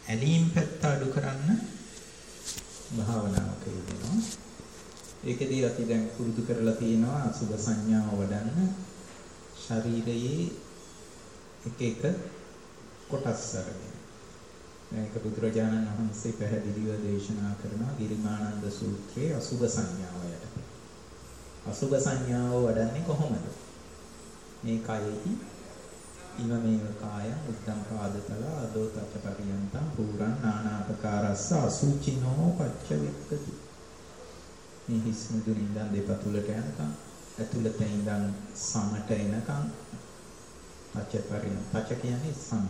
ඇලීම් පැත්ත අඩු කරන්න භාවනාවක යෙදෙනවා. ඒකෙදී අපි දැන් පුරුදු කරලා තියෙනවා අසුභ සංඥාව වඩන්න ශරීරයේ එක එක කොටස් අරගෙන. මේක බුදුරජාණන් වහන්සේ පැහැදිලිව දේශනා කරනවා ගිරිමානන්ද සූත්‍රයේ අසුභ සංඥාවයට. අසුභ සංඥාව වඩන්නේ කොහොමද? මේ කයෙහි ඉමමේව කාය උද්දම් පාදතල අදෝ තච්ච පරියන්තං පුරං නානාපකාරස්ස අසුචිනෝ පච්චවික්කති. මේ හිස් මුදුනින් ඉඳන් දෙපතුලට යනකම් ඇතුළත ඉඳන් සමට එනකම් පච්ච පරියන් පච්ච කියන්නේ සම.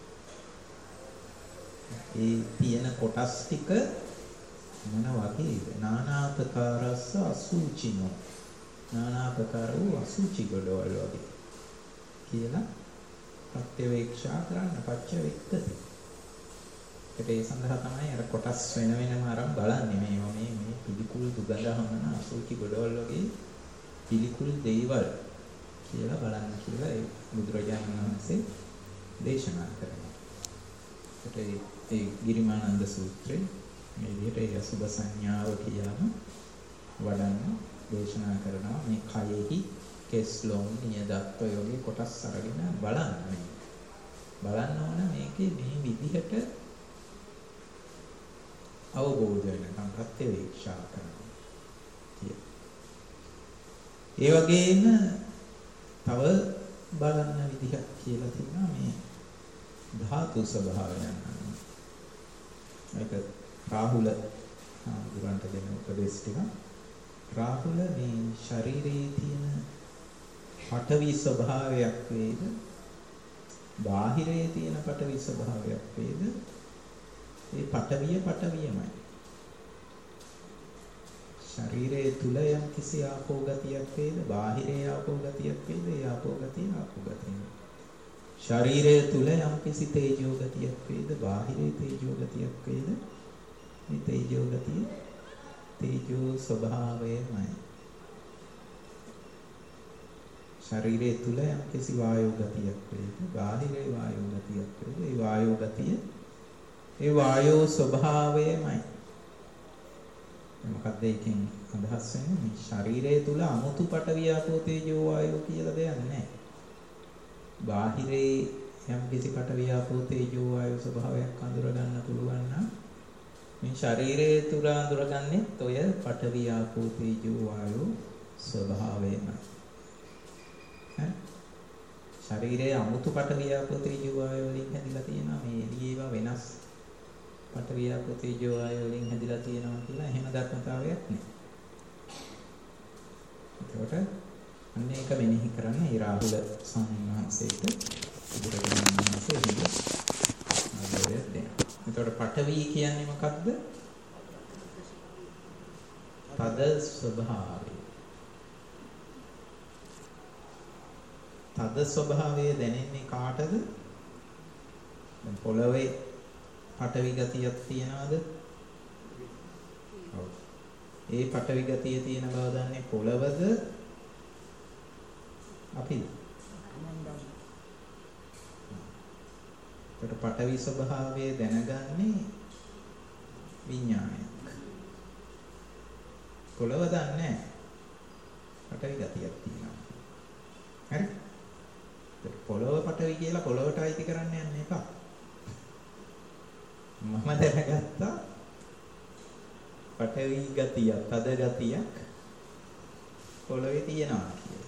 ඒ තියෙන කොටස් ටික මොන වගේද? නානාපකාරස්ස අසුචිනෝ නානාපකාර වූ අසුචි ගොඩවල් වගේ කියලා ප්‍රත්‍යවේක්ෂා කරන්න පච්චවික්කති. ඒ සඳහා තමයි අර කොටස් වෙන වෙනම අරන් බලන්නේ මේවා මේ පිළිකුල් දුගඳ හමන අසුචි ගොඩවල් වගේ පිළිකුල් දේවල් කියලා බලන්න කියලා ඒ බුදුරජාණන් වහන්සේ දේශනා කරනවා. ඒ ගිරිමානන්ද සූත්‍රයේ මේ විදිහට ඒ අසුභ සංඥාව කියලාම වඩන්න දේශනා කරනවා. මේ කයෙහි කෙස්ලොම් නියදත් ඔයගේ කොටස් අරගෙන බලන්න. බලන්න ඕන මේකේ මේ විදිහට අවබෝධ වෙනකම් ප්‍රත්‍යවේක්ෂා කරනවා. ඒ වගේම තව බලන්න විදිහක් කියලා තියෙනවා මේ ධාතු ස්වභාවයන්. ඒක රාහුල දුරන්ට දෙන උපදේශ ටික. රාහුල මේ ශරීරයේ තියෙන පඨවි ස්වභාවයක් වේද බාහිරයේ තියෙන පඨවි ස්වභාවයක් වේද ඒ පඨවියමයි. ශරීරයේ තුල යම් කිසි ආපෝ ගතියක් වේද බාහිරයේ ආපෝ ගතියක් වේද ඒ ආපෝ ගතිය ආපෝ ගතිය. ශරීරයේ තුල යම් කිසි තේජෝ ගතියක් වේද බාහිරයේ තේජෝ ගතියක් වේද මේ තේජෝ ගතිය තේජෝ ස්වභාවයමයි. ශරීරයේ තුල යම් කිසි වායෝ ගතියක් වේද බාහිරේ වායෝ ගතියක් වේද ඒ වායෝ ගතිය ඒ වායෝ ස්වභාවයමයි. මොකක්ද ඒකෙන් අදහස් වෙන්නේ? මේ ශරීරයේ තුල අමුතු පඨවි ආපෝ තේජෝ වායෝ කියලා දෙයක් නැහැ. බාහිරේ යම් කිසි පඨවි ආපෝ තේජෝ වායෝ ස්වභාවයක් අඳුර ගන්න පුළුවන් නම් මේ ශරීරයේ තුල අඳුරගන්නේ ඔය පඨවි ආපෝ තේජෝ වායෝ ස්වභාවයමයි. ශරීරයේ අමුතු පඨවි ආපෝ තේජෝ වායෝ වලින් හැදිලා තියෙනවා. මේ එළියේ ඒවා වෙනස් පඨවි ආපෝ තේජෝ වායෝ වලින් හැදිලා තියෙනවා කියලා එහෙම ධර්මතාවයක් නෑ. ඒකට අන්න ඒක මෙනෙහි කරන්න ඒ රාහුල ස්වාමීන් වහන්සේට බුදුරජාණන් වහන්සේ දෙනවා. එතකොට පඨවි කියන්නේ මොකක්ද? තද ස්වභාවය. තද ස්වභාවය දැනෙන්නේ කාටද? දැන් පොළවේ පඨවි ගතියක් තියනවාද? ඔව්. ඒ පඨවි ගතිය තියෙන බව දන්නේ පොළවද? අපිද? ඒකට පඨවි ස්වභාවය දැනගන්නේ විඥානයක්. පොළව දන්නේ නැහැ. පඨවි ගතියක් තියෙනවා. හරි? පොළව පඨවි කියලා පොළවට අයිති කරන්න යන්න එපා. මම දැනගත්තා පඨවි ගතිය, තද ගතියක් පොළවේ තියෙනවා කියලා.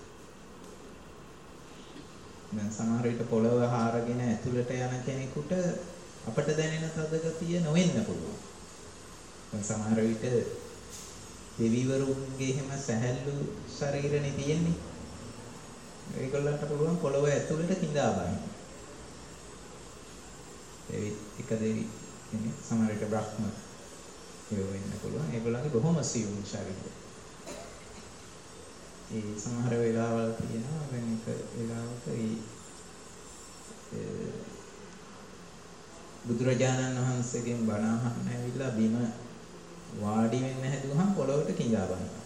දැන් සමහර විට පොළව හාරගෙන ඇතුළට යන කෙනෙකුට අපට දැනෙන තද ගතිය නොවෙන්න පුළුවන්. දැන් සමහර විට දෙවිවරුන්ගේ එහෙම සැහැල්ලු ශරීරනේ තියෙන්නේ. ඒගොල්ලන්ට පුළුවන් පොළව ඇතුළට කිඳා බලන්න. එක දෙවි කෙනෙක් සමහර විට බ්‍රහ්ම ඒ වෙන්න පුළුවන්. ඒගොල්ලන්ගේ බොහොම සියුම් ශරීරය. ඒ සමහර වෙලාවල් තියෙනවා වෙන එක වෙලාවක බුදුරජාණන් වහන්සේගෙන් බණ අහන්න ඇවිල්ලා බිම වාඩි වෙන්න හැදුවහම පොළොවට කිඳා බලනවා.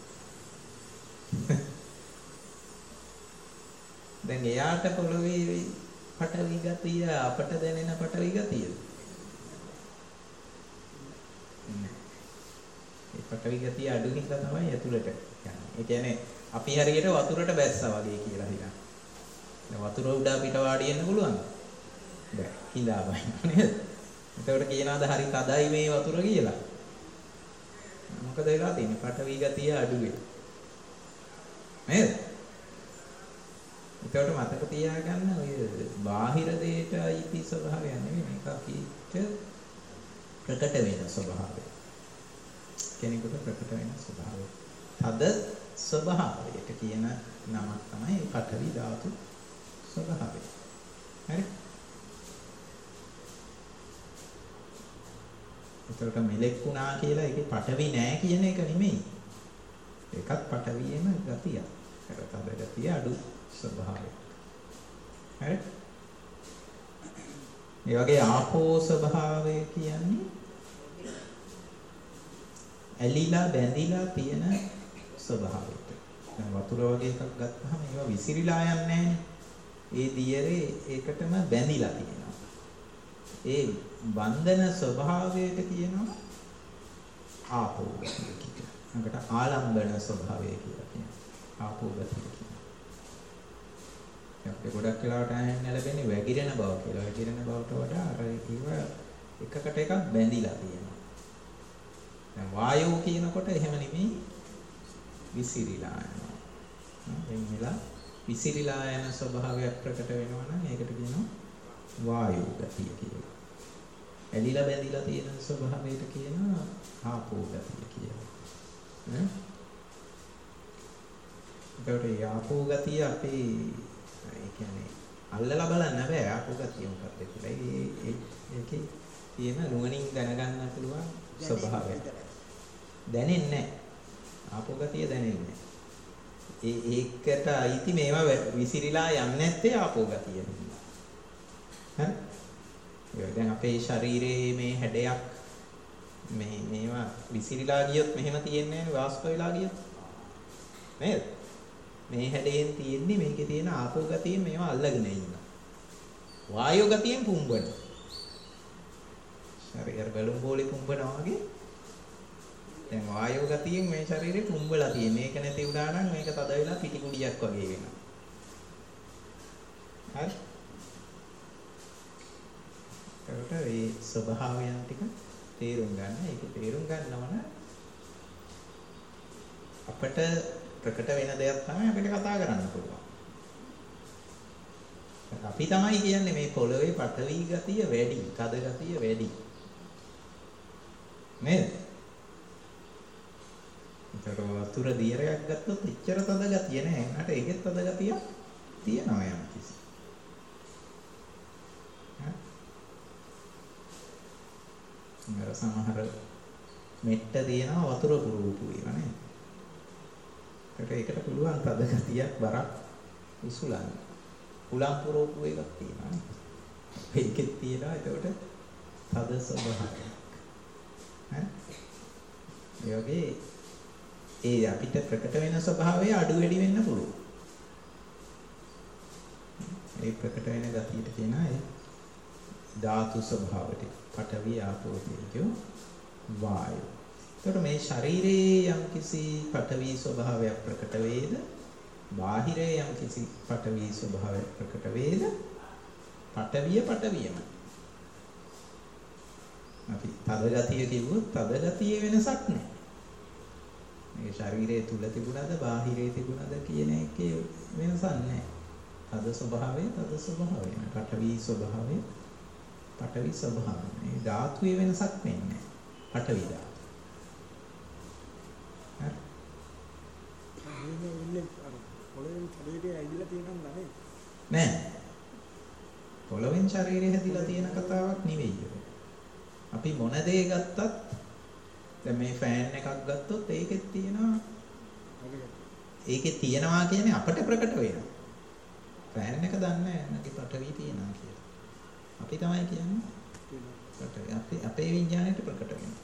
දැන් එයාට පොළොවේ පටවි ගතිය අපට දැනෙන පටවි ගතිය. පටවි ගතිය අඩු නිසා තමයි ඇතුළට යන්නේ. ඒ කියන්නේ අපි හරියට වතුරට බැස්සා වගේ කියලා හිතන්න. දැන් වතුර උඩ අපිට වාඩි වෙන්න පුළුවන්ද? බැ. හිඳා බයිනවා නේද? එතකොට කියනවාද හරි තදයි මේ වතුර කියලා? මොකද වෙලා තියෙන්නේ? පටවි ගතිය අඩු වෙයි. නේද? එතකොට මතක තියාගන්න ඔය බාහිර දෙයට අයිති ස්වභාවය නෙවෙයි මේක අපිට ප්‍රකට වෙන ස්වභාවය. කෙනෙකුට ප්‍රකට වෙන ස්වභාවය. තද ස්වභාවයට කියන නමක් තමයි පඨවි ධාතු ස්වභාවය. හරි? එතකොට මෙලෙක් වුණා කියලා ඒකේ පඨවි නෑ කියන එක නෙමෙයි. ඒකත් පඨවියේම ගතියක්. ඒක තද ගතිය අඩු ස්වභාවය. හරි? ඒ වගේ ආපෝ ස්වභාවය කියන්නේ ඇලිලා බැඳිලා තියෙන ස්වභාවයට. දැන් වතුර වගේ එකක් ගත්තාම ඒවා විසිරීලා යන්නේ නැහැ. ඒ දියරේ ඒකටම බැඳිලා තියෙනවා. ඒ බන්ධන ස්වභාවයට කියනවා ආපෝ ගතිය කියලා. අකට ආලම්බන ස්වභාවය කියලා කියනවා. ආපෝ ගතිය කියනවා. අපේ ගොඩක් වෙලාවට ආයන්න ලැබෙන්නේ වැగిරෙන බව කියලා. වැగిරෙන බවට වඩා අර ඒව එකකට එකක් බැඳිලා තියෙනවා. දැන් වායෝ කියනකොට එහෙම නෙමෙයි විසිරීලා යනවා. එන්නලා විසිරීලා යන ස්වභාවයක් ප්‍රකට වෙනවා නම් ඒකට කියනවා වායෝ ගතිය කියලා. ඇලිලා බැඳිලා තියෙන ස්වභාවයට කියනවා ආපෝ ගතිය කියලා. ඒකට ආපෝ ගතිය අපේ ඒ කියන්නේ අල්ලලා බලන්න බෑ ආපෝ ගතිය මොකක්ද කියලා. ඒකේ තියෙන නුවණින් දැනගන්න පුළුවන් ස්වභාවය. දැනෙන්නේ නැහැ. ආපෝ ගතිය දැනෙන්නේ නැහැ. ඒකට අයිති මේවා විසිරීලා යන්නේ නැත්තේ ආපෝ ගතිය නිසා. හරි? දැන් අපේ ශරීරයේ මේ හැඩයක් මේවා විසිරීලා ගියොත් මෙහෙම තියෙන්නේ නැහැ වාෂ්ප වෙලා ගියොත්. නේද? මේ හැඩයෙන් තියෙන්නේ මේකේ තියෙන ආපෝ ගතියෙන් මේවා අල්ලගෙන ඉන්නවා. වායෝ ගතියෙන් පුම්බන. ශරීර බැලුම් බෝලේ පුම්බනවා වගේ. දැන් වායෝ ගතියෙන් මේ ශරීරේ පුම්බලා තියෙන. මේක නැති වුණා නම් මේක තද වෙලා පිටි කුඩියක් වගේ වෙනවා. හරි? ඒකට මේ ස්වභාවයන් ටික තේරුම් ගන්න. ඒක තේරුම් ගන්නවන අපිට ප්‍රකට වෙන දෙයක් තමයි අපිට කතා කරන්න පුළුවන්. අපි තමයි කියන්නේ මේ පොළවේ පඨවි ගතිය වැඩි, තද ගතිය වැඩි. නේද? ඒතර වතුර දියරයක් ගත්තොත් එච්චර තද ගතිය නැහැ. ඒකට ඒකෙත් තද ගතිය තියෙනවා යම් කිසි. අර සමහර මෙට්ට තියෙනවා වතුර පුරුපු ඒවා නේද? ඒකට පුළුවන් තද ගතියක් බරක් උසුලන්න. උලම් පුරුපු එකක් තියෙනවා නේද? ඒකෙත් තියෙනවා ඒකට තද ස්වභාවයක්. ඒ වගේ ඒ අපිට ප්‍රකට වෙන ස්වභාවය අඩු වැඩි වෙන්න පුළුවන්. ඒ ප්‍රකට වෙන ගතියට කියනවා ඒ ධාතු ස්වභාවයට. පඨවි ආපෝ තේජෝ වායෝ. එතකොට මේ ශරීරයේ යම් කිසි පඨවි ස්වභාවයක් ප්‍රකට වේද? බාහිරයේ යම් කිසි පඨවි ස්වභාවයක් ප්‍රකට වේද? පඨවියම. අපි තද ගතිය කිව්වොත් තද ගතියේ වෙනසක් නැහැ. මේ ශරීරයේ තුල තිබුණාද බාහිරයේ තිබුණාද කියන එකේ වෙනසක් නැහැ. තද ස්වභාවය. පඨවි ස්වභාවය. මේ ධාතුවේ වෙනසක් වෙන්නේ නැහැ. පඨවි ධාතු. හරි. පොළොවෙන් ශරීරය ඇදිලා තියෙනවද නැහැ? නෑ. පොළොවෙන් ශරීරය හැදිලා තියෙන කතාවක් නෙවෙයි. අපි මොන දේ ගත්තත් දැන් මේ ෆෑන් එකක් ගත්තොත් ඒකෙත් තියෙනවා කියන්නේ අපට ප්‍රකට වෙනවා. ෆෑන් එක දන්නේ නැහැ මගේ පඨවි තියෙනවා කියලා. අපි තමයි කියන්නේ පඨවි. අපේ විඥාණයට ප්‍රකට වෙනවා.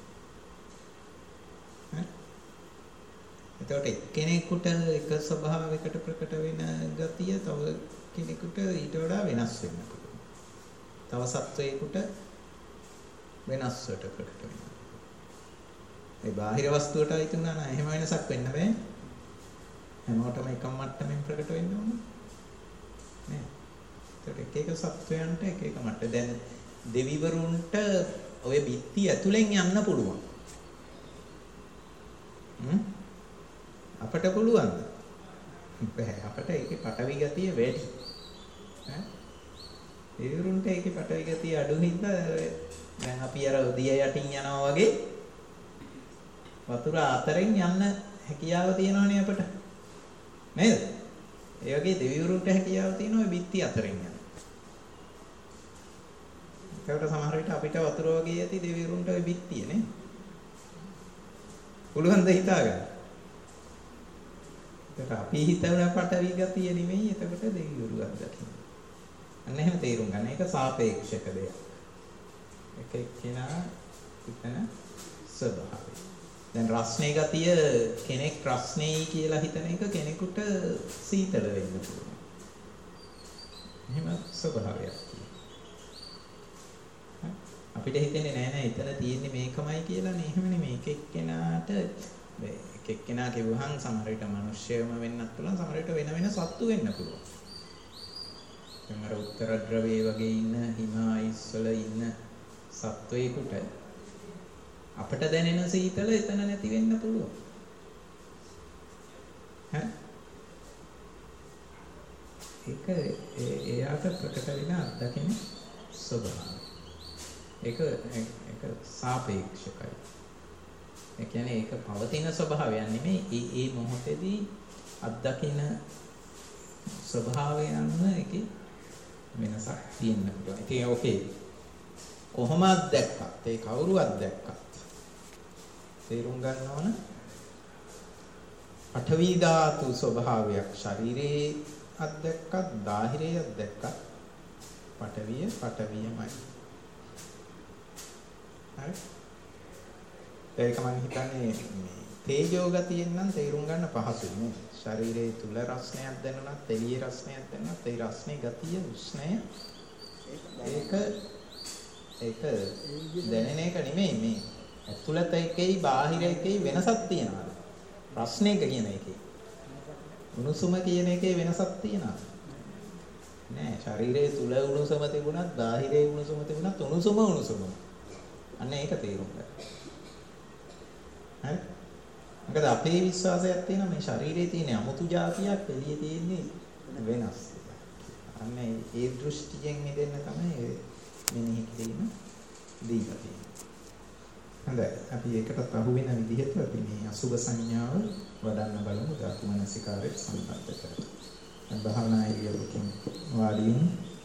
හරි. එතකොට එක්කෙනෙකුට එක ස්වභාවයකට ප්‍රකට වෙන ගතිය තව කෙනෙකුට ඊට වඩා වෙනස් වෙන්න පුළුවන්. තව සත්වයකට වෙනස්වට ප්‍රකට වෙනවා. ඒ බාහිර වස්තුවට අයිති වුණා නම් එහෙම වෙනසක් වෙන්න බෑ. හැමෝටම එකම මට්ටමින් ප්‍රකට වෙන්න ඕන. නේ. ඒක එක සත්වයන්ට එක මට්ට. දැන් දෙවිවරුන්ට ඔය බිත්ති ඇතුලෙන් යන්න පුළුවන්. අපට පුළුවන්ද? බෑ. අපට ඒකේ පටවි ගතිය වැඩි. ඈ දෙවිවරුන්ට ඒකේ පටවි ගතිය අඩු හින්දා දැන් අපි අර දිය යටින් යනවා වගේ වතුර අතරින් යන්න හැකියාව තියෙනවනේ අපට. නේද? ඒ වගේ දෙවිවරුන්ට හැකියාව තියෙනවා බිත්ති අතරින් යන්න. ඒකට සමහර විට අපිට වතුර වගේ ඇති දෙවිවරුන්ට ওই බිත්තිය නේ. පුළුවන් ද හිතාගන්න? ඒකට අපි හිතන පටවි ගතිය නෙමෙයි එතකොට දෙවිවරු අත්දකින්න. අන්න එහෙම තේරුම් ගන්න. ඒක සාපේක්ෂක දෙයක්. එක එක්කෙනා හිතන ස්වභාවය. දැන් රස්නේ ගතිය කෙනෙක් රස්නේයි කියලා හිතන එක කෙනෙකුට සීතල වෙන්න පුළුවන්. එහෙම ස්වභාවයක් තියෙනවා. අපිට හිතෙන්නේ නෑ එතන තියෙන්නේ මේකමයි කියලානේ. එහෙම නෙමෙයි. එක එක්කෙනාට එක එක්කෙනා කිව්වහම සමහර විට මිනිස්සයම වෙන්නත් පුළුවන්. සමහර විට වෙන වෙන සත්තු වෙන්න පුළුවන්. මර උත්තර ද්‍රවයේ වගේ ඉන්න හිමායිස් වල ඉන්න සත්වයකට අපට දැනෙන සීතල එතන නැති වෙන්න පුළුවන්. ඈ ඒක එයාට ප්‍රකට වෙන අත්දකින ස්වභාවය. ඒක සාපේක්ෂකයි. ඒ කියන්නේ ඒක පවතින ස්වභාවයක් නෙමෙයි. ඒ මොහොතේදී අත්දකින ස්වභාවයන්ම ඒකේ වෙනසක් තියෙන්න පුළුවන්. ඉතින් ඕකේ කොහොමද දැක්කත් ඒ කවුරුවත් දැක්කත් තේරුම් ගන්න ඕන පඨවි ධාතු ස්වභාවයක් ශරීරයේ අත්දැක්කත් බාහිරයේ අත්දැක්කත් පඨවියමයි. හරි. ඒක මම හිතන්නේ මේ තේජෝ ගතියෙන් නම් තේරුම් ගන්න පහසුයි නේ. ශරීරයේ තුල රස්නයක් දැනුණත් එළියේ රස්නයක් දැනුණත් ඒ රස්නේ ගතිය උෂ්ණය ඒක දැනෙන එක නෙමෙයි මේ ඇතුළත එකයි බාහිර එකයි වෙනසක් තියෙනවා. රස්නේ කියන එකේ උණුසුම කියන එකේ වෙනසක් තියෙනවා. නෑ ශරීරයේ තුල උණුසුම තිබුණත් බාහිරේ උණුසුම තිබුණත් උණුසුම. අන්න ඒක තේරුම් ගන්න. හරි. මොකද අපේ විශ්වාසයක් තියෙනවා මේ ශරීරයේ තියෙන අමුතු જાතියක් එළියේ තියෙන්නේ වෙනස්. අන්න ඒ දෘෂ්ටියෙන් මිදෙන්න තමයි මෙනෙහි කිරීම දීලා තියෙන්නේ. හොඳයි. අපි ඒකටත් අහු වෙන විදිහට අපි මේ අසුබ සංඥාව වඩන්න බලමු ධාතු මනසිකාරයට සම්බන්ධ කරලා. දැන් භාවනා ඉරියව්වකින් වාඩි වෙමු.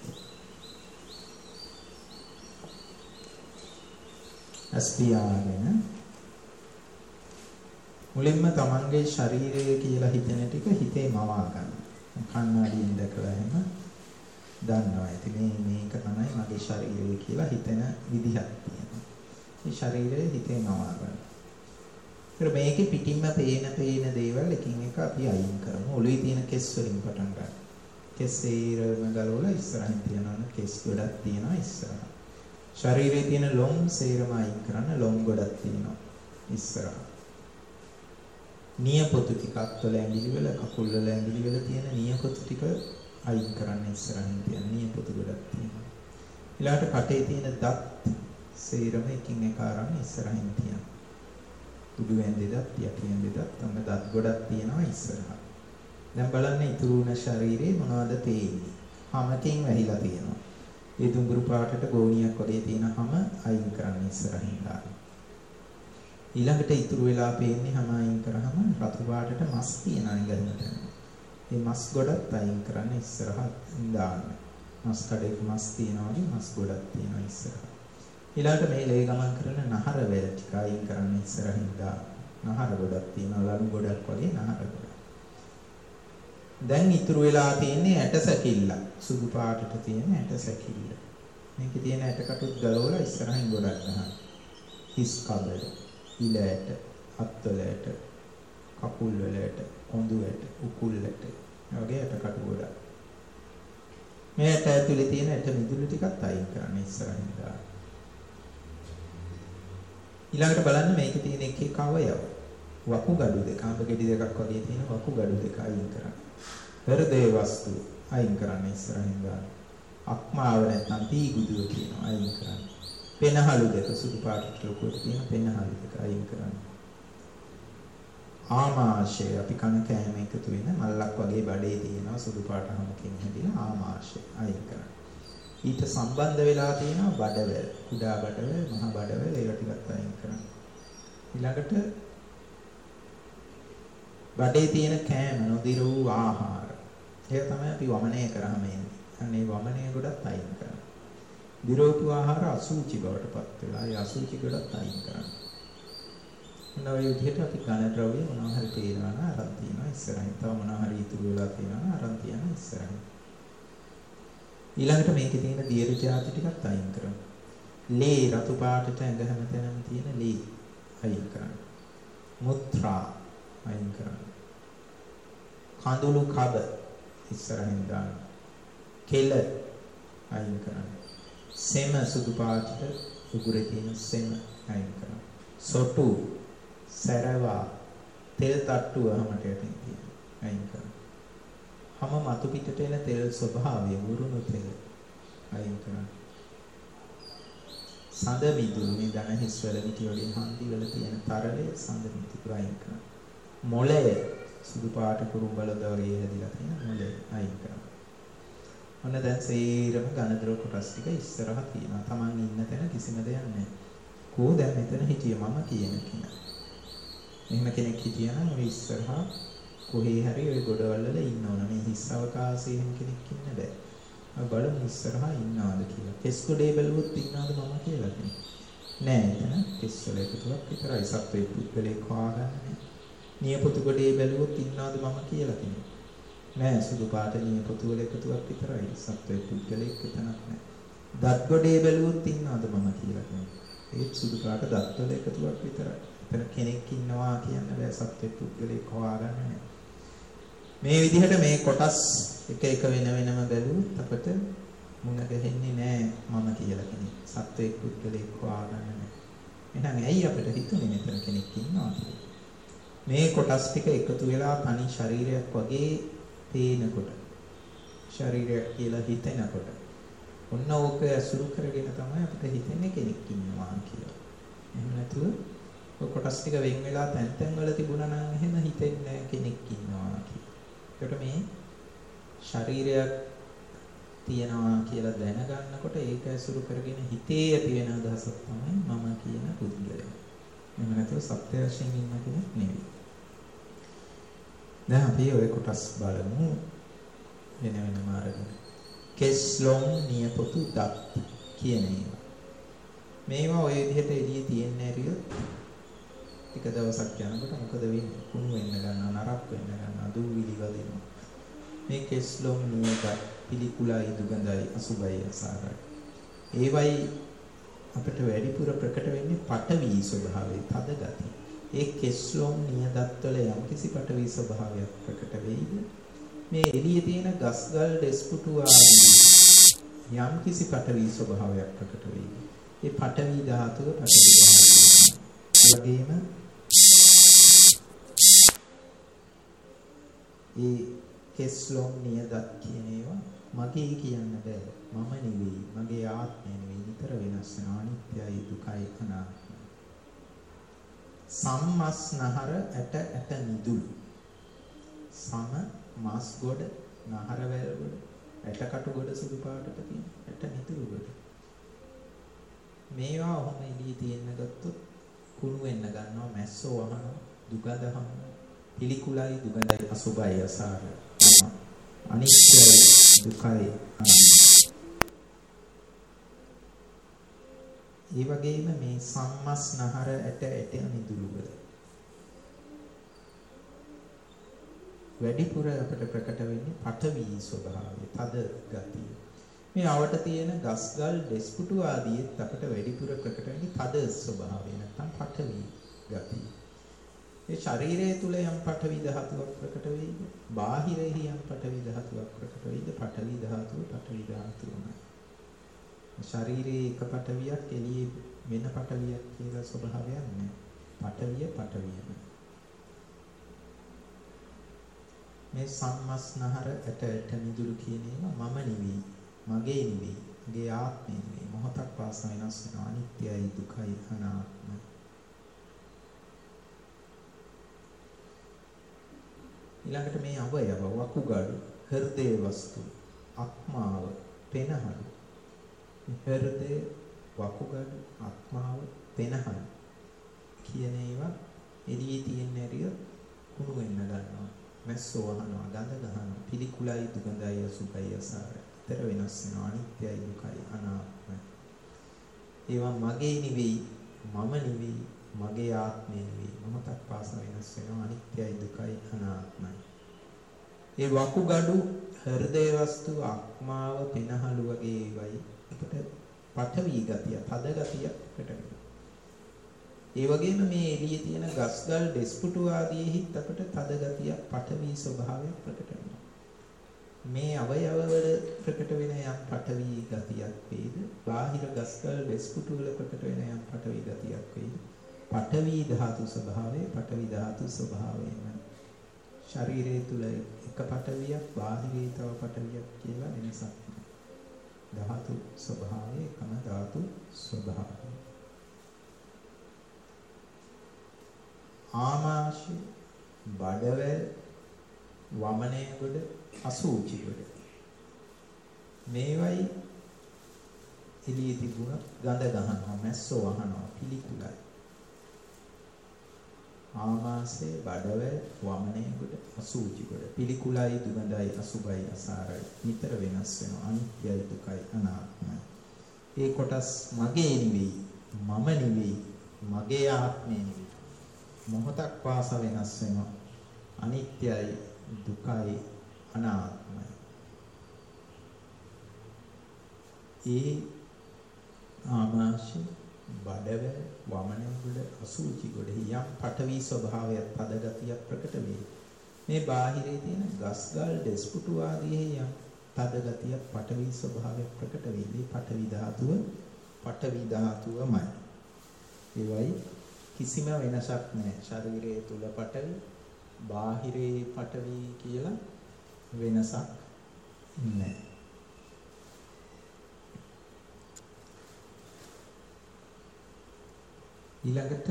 අස්පියාගෙන මුලින්ම තමන්ගේ ශරීරය කියලා හිතන ටික හිතේ මවා ගන්න. කණ්ණාඩියෙන් දැකලා එහෙම දන්නවා. ඉතින් මේක තමයි මගේ ශරීරය කියලා හිතන විදිහක් තියෙනවා. මේ ශරීරය හිතේ මවා ගන්න. ඊට මේකේ පිටින්ම පේන දේවල් එකින් එක අපි අයින් කරමු. ඔළුවේ තියෙන කෙස් වලින් පටන් ගන්න. කෙස් සේරම ගලවලා ඉස්සරහින් තියනවා. කෙස් ගොඩක් තියෙනවා ඉස්සරහ. ශරීරයේ තියෙන ලොම් සේරම අයින් කරන්න. ලොම් ගොඩක් තියෙනවා ඉස්සරහ. නියපොතු ටිකක් වල ඇඟිලි වල කකුල් වල ඇඟිලි වල තියෙන නියපොතු ටික අයින් කරන්න ඉස්සරහින් තියෙන නියපොතු ගොඩක් තියෙනවා. ඊළඟට කටේ තියෙන දත් සේරම එකින් එක අරන් ඉස්සරහින් තියෙනවා. උඩු ඇඳේ දත් යටි ඇඳේ දත් අන්න දත් ගොඩක් තියෙනවා ඉස්සරහ. දැන් බලන්න ඉතුරු වුණ ශරීරේ මොනවද පේන්නේ? හැමකින් වැහිලා තියෙනවා. ඒ දුඹුරු පාටට ගෝණියක් වගේ තියෙන හැම අයින් කරන්න ඉස්සරහින් දාන්න. ඊළඟට ඉතුරු වෙලා පේන්නේ හැම අයින් කරාම රතු පාටට මස් තියෙන අනිගලකට. මේ මස් ගොඩක් අයින් කරන්න ඉස්සරහින් දාන්න. මස් කඩේක මස් තියෙනවා වගේ මස් ගොඩක් තියෙනවා ඉස්සරහ. ඊළඟට මේ ලේ ගමන් කරන නහර වල ටික අයින් කරන්න ඉස්සරහින් දාන්න. නහර ගොඩක් තියෙනවා ලනු ගොඩක් වගේ නහර ගොඩක්. දැන් ඉතුරු වෙලා තියෙන්නේ ඇට සැකිල්ල. සුදු පාටට තියෙන ඇට සැකිල්ල. මේකේ තියෙන ඇට කටුත් ගලවලා ඉස්සරහින් ගොඩක් ගන්න. හිස් කබල, ඉලයට, අත්වලට, කකුල් වලට, කොඳුයට, උකුල්ලට වගේ ඇට කටු ගොඩක්. මේ ඇට ඇතුලේ තියෙන ඇට මිදුළු ටිකත් අයින් කරන්න ඉස්සරහින් දාන්න. ඊළඟට බලන්න මේකේ තියෙන එක එක අවයව. වකුගඩු දෙක, අඹ ගෙඩි දෙකක් වගේ තියෙන වකුගඩු දෙක අයින් කරන්න. හෘදේ වස්තු අයින් කරන්න ඉස්සරහින් ගන්න. අක්මාව නැත්නම් පීගුදුව කියනවා අයින් කරන්න. පෙනහළු දෙක සුදු පාටට ලොකුවට තියෙන පෙනහළු දෙක අයින් කරන්න. ආමාශය අපි කන කෑම එකතු වෙන මල්ලක් වගේ බඩේ තියෙනවා සුදු පාට හැමකින් හැදිලා ආමාශය අයින් කරන්න. ඊට සම්බන්ධ වෙලා තියෙනවා බඩවැල්, කුඩා බඩවැල්, මහා බඩවැල් ඒවා ටිකක් අයින් කරන්න. ඊළඟට බඩේ තියෙන කෑම නොදිර වූ ආහාර. ඒක තමයි අපි වමනය කරාම එන්නේ. අනේ වමනය ගොඩක් අයින් කරන්න. දිරෝපු ආහාර අසුචි බවට පත් වෙලා ඒ අසුචි ගොඩක් අයින් කරන්න. මොනවා ඒ විදිහට අපි ඝන ද්‍රව්‍ය මොනවා හරි තේරෙනවා නම් අරන් තියනවා ඉස්සරහින්. තව මොනවා හරි ඉතුරු වෙලා තියෙනවා නම් අරන් තියනවා ඉස්සරහින්. ඊළඟට මේකේ තියෙන දියර જાති ටිකක් අයින් කරන්න. ලේ රතු පාටට ඇඟ හැමතැනම තියෙන ලේ අයින් කරන්න. මුත්‍රා අයින් කරන්න. කඳුළු කබ ඉස්සරහින් දාන්න. කෙල අයින් කරන්න. සෙම සුදු පාටට උගුරේ තියෙන සෙම අයින් කරන්න. සොටු සරවා තෙල් තට්ටුව හැමට යටින් තියෙන අයින් කරන්න. හැම මතු පිටට එන තෙල් ස්වභාවය වුරුණු තෙල් අයින් කරන්න. සඳ මිදුළු මේ දන හිස් වල පිටි වලින් හන්දි වල තියෙන තරලය සඳ මිදුළු අයින් කරන්න. මොළය සුදු පාට කුරුම්බල වගේ හැදිලා තියෙන මොළය අයින් කරන්න. ඔන්න දැන් සේරම ඝන ද්‍රව කොටස් ටික ඉස්සරහ තියෙනවා. Taman ඉන්න තැන කිසිම දෙයක් නැහැ. කෝ දැන් මෙතන හිටියේ මම කියන කෙනා. එහෙම කෙනෙක් හිටියනම් ඔය ඉස්සරහා කොහේ හරි ඔය ගොඩවල් වල ඉන්න ඕන. මේ හිස් අවකාශයේ එහෙම කෙනෙක් ඉන්න බෑ. අපි බලමු ඉස්සරහා ඉන්නවද කියලා. කෙස් ගොඩේ බැලුවොත් ඉන්නවද මම කියලා කෙනෙක්. නෑ එතන කෙස් වල එකතුවක් විතරයි. සත්වයේ පුද්ගලයෙක් හොයාගන්නේ. නියපොතු ගොඩේ බැලුවොත් ඉන්නවද මම කියලා කෙනෙක්. නෑ සුදු පාට නියපොතු වල එකතුවක් විතරයි. සත්වයේ පුද්ගලයෙක් එතනක් නෑ. දත් ගොඩේ බැලුවොත් ඉන්නවද මම කියලා කෙනෙක්. ඒත් සුදු පාට දත් වල එකතුවක් විතරයි. එතන කෙනෙක් ඉන්නවා කියන්න බෑ. සත්වයේ පුද්ගලයෙක් හොයාගන්න නෑ. මේ විදිහට මේ කොටස් එක එක වෙන වෙනම බැලුවොත් අපිට මුණ ගැහෙන්නේ නෑ මම කියලා කෙනෙක්. සත්වයේ පුද්ගලයෙක් හොයාගන්න නෑ. එහෙනම් ඇයි අපිට හිතුනේ මෙතන කෙනෙක් ඉන්නවා කියලා? මේ කොටස් ටික එකතු වෙලා තනි ශරීරයක් වගේ පේනකොට ශරීරයක් කියලා හිතෙනකොට ඔන්න ඕක අසුරු කරගෙන තමයි අපිට හිතෙන්නේ කෙනෙක් ඉන්නවා කියලා. එහෙම නැතුව ඔය කොටස් ටික වෙන් වෙලා තැන් තැන් වල තිබුණා නම් එහෙම හිතෙන්නේ කෙනෙක් ඉන්නවා කියලා. ඒකට මේ ශරීරයක් තියනවා කියලා දැනගන්නකොට ඒක අසුරු කරගෙන හිතේ ඇති වෙන අදහසක් තමයි මම කියන පුද්ගලයා. එහෙම නැතුව සත්‍ය වශයෙන් ඉන්න කෙනෙක් නෙවෙයි. දැන් අපි ඔය කොටස් බලමු වෙන වෙනම අරගෙන. කෙස්ලොම් නියපොතු දත් කියන ඒවා. මේවා ඔය විදිහට එළියේ තියෙන්න ඇරියොත් ටික දවසක් යනකොට මොකද වෙන්නේ? කුණු වෙන්න ගන්නවා, නරක් වෙන්න ගන්නවා, දූවිලි වදිනවා. මේ කෙස්ලොම් නියපොත් පිළිකුලයි, දුගඳයි, අසුබයි, අසාරයි. ඒවයි අපිට වැඩිපුර ප්‍රකට වෙන්නේ පඨවි ස්වභාවයේ තද ගතිය. ඒ කෙස්ලොම් නියදත් වල යම්කිසි පඨවි ස්වභාවයක් ප්‍රකට වෙයිද? මේ එළියේ තියෙන ගස්ගල් දෙස්පුටු ආදී යම්කිසි පඨවි ස්වභාවයක් ප්‍රකට වෙයිද? ඒ පඨවි ධාතුව පඨවි ධාතුව. ඒ වගේම ඒ කෙස්ලොම් නියදත් කියන ඒවා මගේ කියන්න බෑ. මම නෙවෙයි, මගේ ආත්මය නෙවෙයි. විතර වෙනස් වෙන අනිත්‍යයි, දුකයි, අනාත්මයි. සම්මස්නහර ඇට නිදුළු. සම මස් ගොඩ, නහර වැල් ගොඩ, ඇටකටු ගොඩ සුදු පාටට තියෙන ඇට නිදුළු ගොඩ. මේවා ඔහම එළියේ තියෙන්න ගත්තොත් කුණු වෙන්න ගන්නවා, මැස්සෝ වහනවා, දුගඳ හමනවා. පිළිකුලයි, දුගඳයි, අසුබයි, අසාරයි. අනිත්‍යයි, දුකයි, ඒ වගේම මේ සම්මස්නහර ඇට නිදුළු වල වැඩිපුර අපිට ප්‍රකට වෙන්නේ පඨවි ස්වභාවය, තද ගතිය. මේ අවට තියෙන ගස්ගල් දෙස්පුටු ආදීත් අපිට වැඩිපුර ප්‍රකට වෙන්නේ තද ස්වභාවය, නැත්නම් පඨවි ගතිය. මේ ශරීරය තුල යම් පඨවි ධාතුවක් ප්‍රකට වෙයිද? බාහිරෙහි යම් පඨවි ධාතුවක් ප්‍රකට වෙයිද? පඨවි ධාතුවමයි. ශරීරයේ එක පඨවියක් එළියේ වෙන පටවියක් කියලා ස්වභාවයක් නැහැ. පටවිය පටවියම. මේ සම්මස්නහර ඇට මිදුළු කියන ඒවා මම නෙවෙයි, මගේ නෙවෙයි, මගේ ආත්මය නෙවෙයි. මොහොතක් පාසා වෙනස් වෙනවා. අනිත්‍යයි, දුකයි, අනාත්මයි. ඊළඟට මේ අවයව වකුගඩු, හෘදේ වස්තු, ආත්මාව, පෙනහළු. හෘදේ, වකුගඩු, ආත්මාව, පෙනහළු කියන ඒවා එළියේ තියෙන ඇරිය කුණු වෙන්න ගන්නවා. මැස්සෝ වහනවා, ගඳ ගන්නවා, පිළිකුලයි, දුගඳයි, අසුභයි, අසාරයි. ඊතර වෙනස් වෙනවා. අනිත්‍යයි, දුකයි, අනාත්මයි. ඒවා මගේ නෙවෙයි, මම නෙවෙයි, මගේ ආත්මය නෙවෙයි. මොහොතක් පාසා වෙනස් වෙනවා. අනිත්‍යයි, දුකයි, අනාත්මයි. ඒ වකුගඩු, හෘදේ වස්තු, ආත්මාව, පෙනහළු වගේ ඒවයි අපිට පඨවි ගතිය, පද ගතිය අපිට වෙනවා. ඒ වගේම මේ එළියේ තියෙන ගස්ගල්, දෙස්පුටු ආදීෙහිත් අපිට තද ගතිය, පඨවි ස්වභාවයක් ප්‍රකට වෙනවා. මේ අවයව වල ප්‍රකට වෙන යම් පඨවි ගතියක් වේද, බාහිර ගස්ගල්, දෙස්පුටු වල ප්‍රකට වෙන යම් පඨවි ගතියක් වේද, පඨවි ධාතු ස්වභාවය, පඨවි ධාතු ස්වභාවයෙන් ශරීරය තුල එක පඨවියක්, බාහිරේ තව පඨවියක් කියලා වෙනසක් නැහැ. ධාතු ස්වභාවය එකම ධාතු ස්වභාවය. ආමාශය, බඩවැල්, වමනය ගොඩ, අසූචි ගොඩ. මේවයි එළියේ තිබුණ ගඳ ගහනවා, මැස්සෝ වහනවා, පිළිකුලයි. ආමාශය, බඩවැල්, වමනය ගොඩ, අසූචි ගොඩ. පිළිකුලයි, දුගඳයි, අසුභයි, අසාරයි. නිතර වෙනස් වෙනවා. අනිත්‍යයි, දුකයි, අනාත්මයි. ඒ කොටස් මගේ නෙවෙයි, මම නෙවෙයි, මගේ ආත්මය නෙවෙයි. මොහොතක් පාසා වෙනස් වෙනවා. අනිත්‍යයි, දුකයි, අනාත්මයි. ඒ ආමාශය, බඩවැල්, වමනය ගොඩ, අසූචි ගොඩ යම් පඨවි ස්වභාවයක්, පදගතියක් ප්‍රකට වේ. මේ බාහිරේ තියෙන ගස්ගල්, දෙස්පුටු ආදී යම් පදගතියක්, පඨවි ස්වභාවයක් ප්‍රකට වේ. මේ පඨවි ධාතුවමයි. ඒවයි කිසිම වෙනසක් නැහැ. ශරීරයේ තුල පඨවි, බාහිරේ පඨවි කියලා වෙනසක් නැහැ. ඊළඟට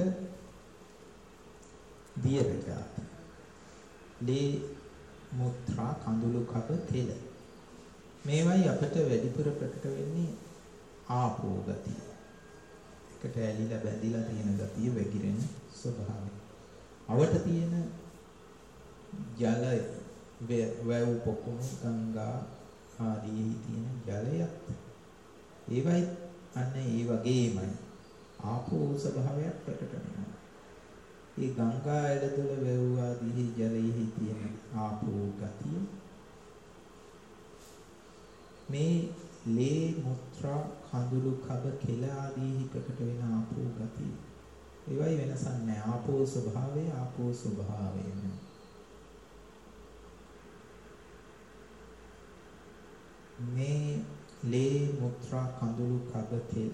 දියර જાති. ලේ, මුත්‍රා, කඳුළු, කබ, තෙල. මේවයි අපිට වැඩිපුර ප්‍රකට වෙන්නේ ආපෝ ගතිය. එකට ඇලිලා බැඳිලා තියෙන ගතිය, වැగిරෙන ස්වභාවය. අවට තියෙන ජලය, වැව්, පොකුණු, ගංගා ආදී තියෙන ජලයත් ඒවයි අන්න ඒ වගේමයි ආපෝ ස්වභාවයක් ප්‍රකට වෙනවා. ඒ ගංගා ඇලදොල වැව් ආදී ජලයේ තියෙන ආපෝ ගතිය මේ ලේ, මුත්‍රා, කඳුළු, කබ, කෙල ආදී ප්‍රකට වෙන ආපෝ ගතිය. ඒවයි වෙනසක් නැහැ. ආපෝ ස්වභාවය ආපෝ ස්වභාවයම. මේ ලේ, මුත්‍රා, කඳුළු, කබ, කෙල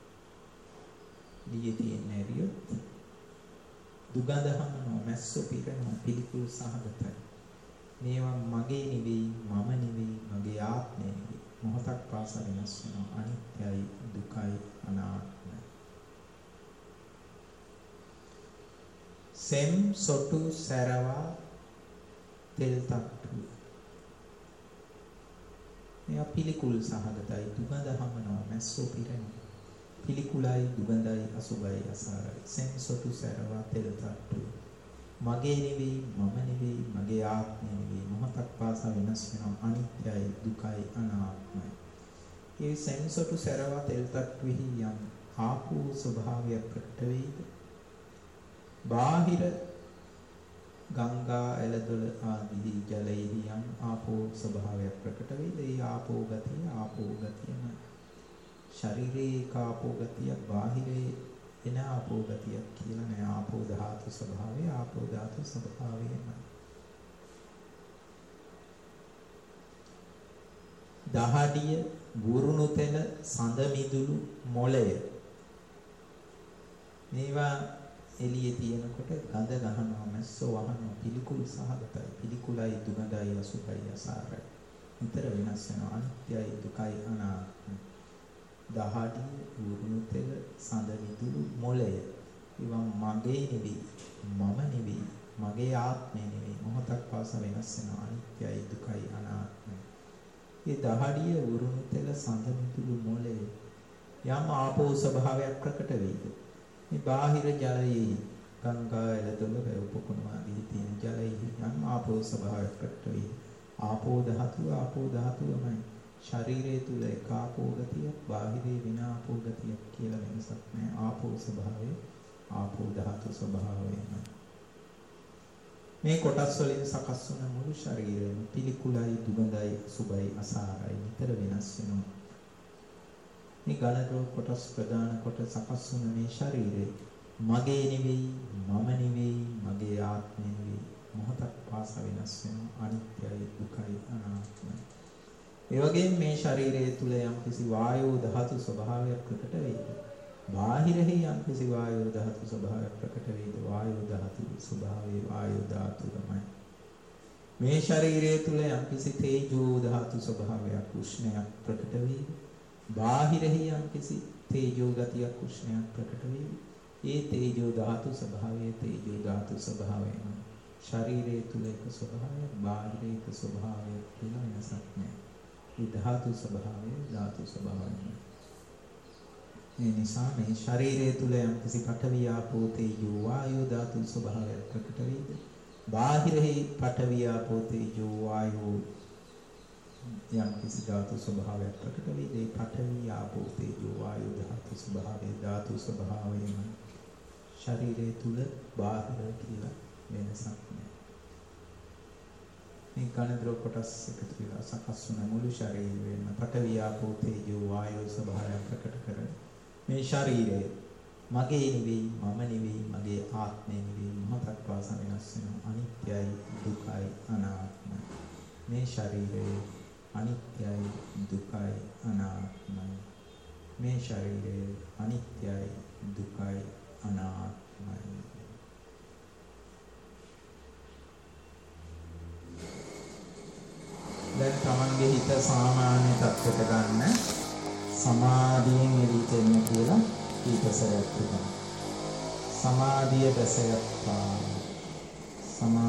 දී තියෙන ඇරියොත් දුගඳ හමනවා, මැස්සෝ පිරෙනවා, පිළිකුල් සහගතයි. මේවා මගේ නෙවෙයි, මම නෙවෙයි, මගේ ආත්මය නෙවෙයි. මොහොතක් පාසා වෙනස් වෙනවා. අනිත්‍යයි, දුකයි, අනාත්මයි. සෙම්, සොටු, සැරවා, තෙල් තට්ටු. මේවා පිළිකුල් සහගතයි. දුගඳ හමනවා, මැස්සෝ පිරෙනවා. පිළිකුලයි, දුගඳයි, අසුභයි, අසාරයි. සෙම්, සොටු, සැරවා, තෙල් තට්ටු. මගේ නෙවෙයි, මම නෙවෙයි, මගේ ආත්මය නෙවෙයි. මොහොතක් පාසා වෙනස් වෙනවා. අනිත්‍යයි, දුකයි, අනාත්මයි. මේ සෙම්, සොටු, සැරවා, තෙල් තට්ටුෙහි යම් ආපෝ ස්වභාවයක් ප්‍රකට වේද? බාහිර ගංගා, ඇලදොල ආදී ජලයෙහි යම් ආපෝ ස්වභාවයක් ප්‍රකට වේද? ඒ ආපෝ ගතියම ශරීරයේ ආපෝ ගතිය, බාහිරේ එන ආපෝ ගතියක් කියලා නෑ. ආපෝ ධාතු ස්වභාවය ආපෝ ධාතු ස්වභාවයම. දහඩිය, බුරුණු තෙල, සඳ මිදුළු, මොළය මේවා එළියේ තියෙනකොට ගඳ ගහනවා මැස්සෝ වහනවා පිළිකුල් සහගතයි පිළිකුලයි දුගඳයි අසුභයි අසාරයි නිතර වෙනස් වෙනවා අනිත්‍යයි දුකයි අනාත්මයි දහඩි උරුණු තෙල සඳ විදුලි මොළය ඒවා මගේ නෙවෙයි මම නෙවෙයි මගේ ආත්මය නෙවෙයි මොහොතක් පාසා වෙනස් වෙනවා අනිත්‍යයි දුකයි අනාත්මයි මේ දහඩිය උරුණු තෙල සඳ විදුලි මොළය යම් ආපෝ ස්වභාවයක් ප්‍රකට වෙයිද මේ බාහිර ජලයේ ගංගා ඇලදොල උපකුණ ආදී තියෙන ජලයේ යම් ආපෝ ස්වභාවයක් ප්‍රකට වෙයි ආපෝ ධාතුවමයි ශරීරයේ තුල එක ආපෝ ගතියක් බාහිරේ විනා ආපෝ ගතියක් කියලා වෙනසක් නැහැ ආපෝ ස්වභාවය ආපෝ ධාතු ස්වභාවයමයි මේ කොටස් වලින් සකස් වන මුළු ශරීරයම පිළිකුලයි දුගඳයි සුබයි අසාරයි නිතර වෙනස් වෙනවා මේ ගණන කොටස් ප්‍රධාන කොට සකස් වන මේ ශරීරය මගේ නෙවෙයි මම නෙවෙයි මගේ ආත්මය නෙවෙයි මොහොතක් පාසා වෙනස් වෙනවා අනිත්‍යයි දුකයි අනාත්මයි ඒ වගේම මේ ශරීරය තුල යම්කිසි වායෝ ධාතු ස්වභාවයක් ප්‍රකට වෙයි බාහිරෙහි යම්කිසි වායෝ ධාතු ස්වභාවයක් ප්‍රකට වෙයි වායෝ ධාතු ස්වභාවයේ වායෝ ධාතුමයි මේ ශරීරය තුල යම්කිසි තේජෝ ධාතු ස්වභාවයක් උෂ්ණයක් ප්‍රකට වෙයි බාහිරෙහි යම්කිසි තේජෝ ගතියක් උෂ්ණයක් ප්‍රකට වෙයි ඒ තේජෝ ධාතු ස්වභාවයේ තේජෝ ධාතු ස්වභාවයම ශරීරයේ තුල එක ස්වභාවයක් බාහිරේ එක ස්වභාවයක් කියලා වෙනසක් නැහැ. මේ ධාතු ස්වභාවය ධාතු ස්වභාවයයි. මේ නිසා මේ ශරීරයේ තුල යම්කිසි පඨවි ආපෝ තේජෝ වායෝ ධාතු ස්වභාවයක් ප්‍රකට වේද බාහිරෙහි පඨවි ආපෝ තේජෝ වායෝ යම්කිසි ධාතු ස්වභාවයක් ප්‍රකට වේද ඒ පඨවි ආපෝ තේජෝ වායෝ ධාතු ස්වභාවයේ ධාතු ස්වභාවයම ශරීරයේ තුල බාහිර කියලා වෙනසක් නැහැ. මේ කණද්‍රව කොටස් එකතු වෙලා සකස් වන මුළු ශරීරයම පඨවි ආපෝ තේජෝ වායෝ ස්වභාවය ප්‍රකට කරන මේ ශරීරය මගේ නෙවෙයි මම නෙවෙයි මගේ ආත්මය නෙවෙයි මොහොතක් පාසා වෙනස් වෙන අනිත්‍යයි දුකයි අනාත්මයි මේ ශරීරය අනිත්‍යයි දුකයි අනාත්මයි මේ ශරීරය අනිත්‍යයි දුකයි අනාත්මයි දැන් තමන්ගේ හිත සාමාන්‍ය තත්ත්වයට ගන්න සමාධියෙන් එළියට එන්න කියලා කීපසරයක් තිබෙනවා. සමාධිය දැසගත්තා.